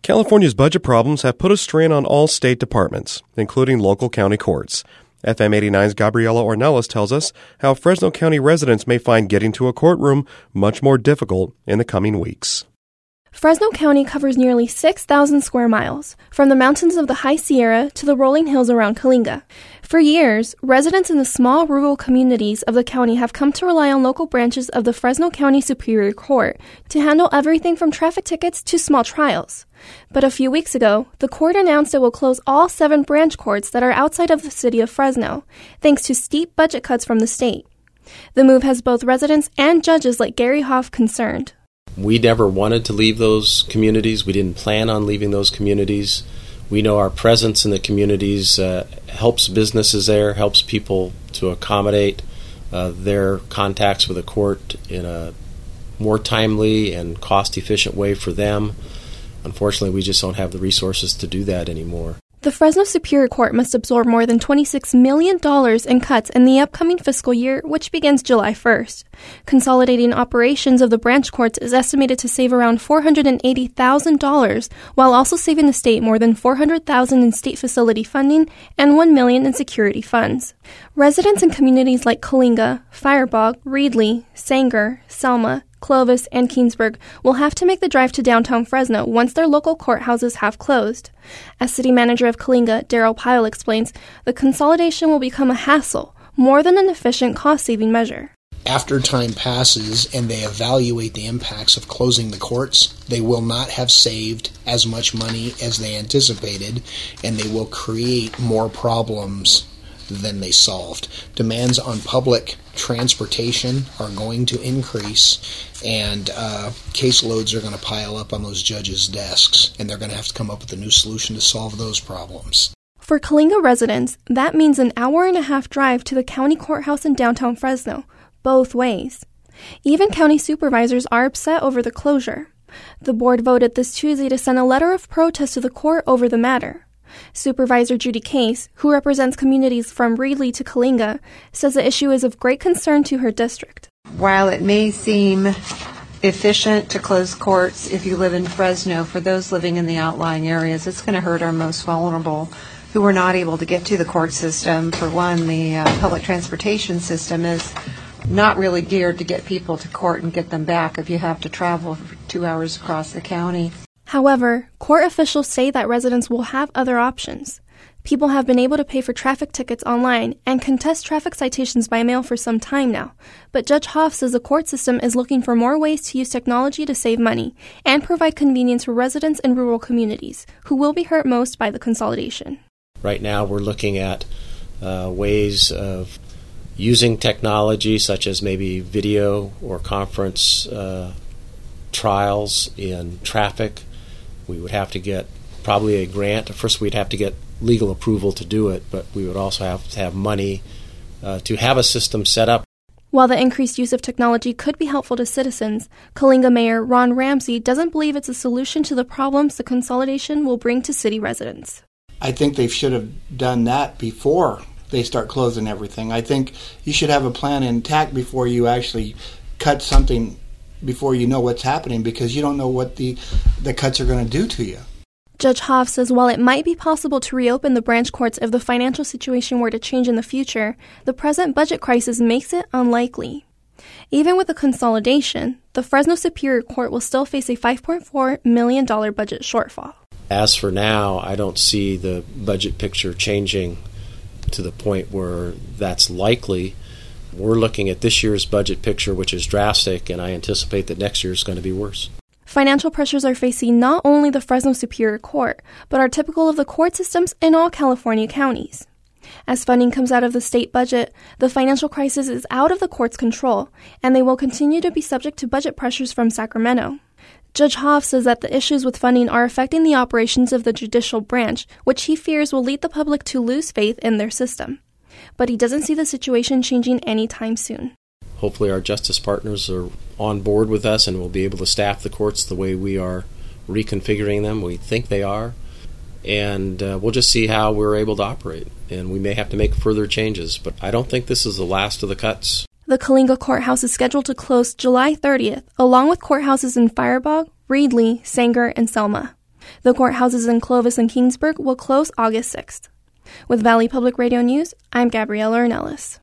California's budget problems have put a strain on all state departments, including local county courts. FM 89's Gabriela Ornelas tells us how Fresno County residents may find getting to a courtroom much more difficult in the coming weeks. Fresno County covers nearly 6,000 square miles, from the mountains of the High Sierra to the rolling hills around Coalinga. For years, residents in the small rural communities of the county have come to rely on local branches of the Fresno County Superior Court to handle everything from traffic tickets to small trials. But a few weeks ago, the court announced it will close all 7 branch courts that are outside of the city of Fresno, thanks to steep budget cuts from the state. The move has both residents and judges like Gary Hoff concerned. We never wanted to leave those communities. We didn't plan on leaving those communities. We know our presence in the communities helps businesses there, helps people to accommodate their contacts with the court in a more timely and cost-efficient way for them. Unfortunately, we just don't have the resources to do that anymore. The Fresno Superior Court must absorb more than $26 million in cuts in the upcoming fiscal year, which begins July 1st. Consolidating operations of the branch courts is estimated to save around $480,000, while also saving the state more than $400,000 in state facility funding and $1 million in security funds. Residents in communities like Coalinga, Firebog, Reedley, Sanger, Selma, Clovis, and Keensburg will have to make the drive to downtown Fresno once their local courthouses have closed. As city manager of Coalinga, Daryl Pyle explains, the consolidation will become a hassle more than an efficient cost-saving measure. After time passes and they evaluate the impacts of closing the courts, they will not have saved as much money as they anticipated, and they will create more problems than they solved. Demands on public transportation are going to increase, and caseloads are going to pile up on those judges' desks, and they're going to have to come up with a new solution to solve those problems. For Coalinga residents, that means an hour-and-a-half drive to the county courthouse in downtown Fresno, both ways. Even county supervisors are upset over the closure. The board voted this Tuesday to send a letter of protest to the court over the matter. Supervisor Judy Case, who represents communities from Reedley to Coalinga, says the issue is of great concern to her district. While it may seem efficient to close courts if you live in Fresno, for those living in the outlying areas, it's going to hurt our most vulnerable who are not able to get to the court system. For one, the public transportation system is not really geared to get people to court and get them back if you have to travel for 2 hours across the county. However, court officials say that residents will have other options. People have been able to pay for traffic tickets online and contest traffic citations by mail for some time now, but Judge Hoff says the court system is looking for more ways to use technology to save money and provide convenience for residents in rural communities who will be hurt most by the consolidation. Right now we're looking at ways of using technology such as maybe video or conference trials in traffic. We would have to get probably a grant. First, we'd have to get legal approval to do it, but we would also have to have money to have a system set up. While the increased use of technology could be helpful to citizens, Coalinga Mayor Ron Ramsey doesn't believe it's a solution to the problems the consolidation will bring to city residents. I think they should have done that before they start closing everything. I think you should have a plan intact before you actually cut something, before you know what's happening, because you don't know what the cuts are going to do to you. Judge Hoff says while it might be possible to reopen the branch courts if the financial situation were to change in the future, the present budget crisis makes it unlikely. Even with the consolidation, the Fresno Superior Court will still face a $5.4 million budget shortfall. As for now, I don't see the budget picture changing to the point where that's likely. We're looking at this year's budget picture, which is drastic, and I anticipate that next year is going to be worse. Financial pressures are facing not only the Fresno Superior Court, but are typical of the court systems in all California counties. As funding comes out of the state budget, the financial crisis is out of the court's control, and they will continue to be subject to budget pressures from Sacramento. Judge Hoff says that the issues with funding are affecting the operations of the judicial branch, which he fears will lead the public to lose faith in their system. But he doesn't see the situation changing anytime soon. Hopefully our justice partners are on board with us and will be able to staff the courts the way we are reconfiguring them. We think they are. And we'll just see how we're able to operate. And we may have to make further changes, but I don't think this is the last of the cuts. The Coalinga Courthouse is scheduled to close July 30th, along with courthouses in Firebog, Reedley, Sanger, and Selma. The courthouses in Clovis and Kingsburg will close August 6th. With Valley Public Radio News, I'm Gabriella Ornelas.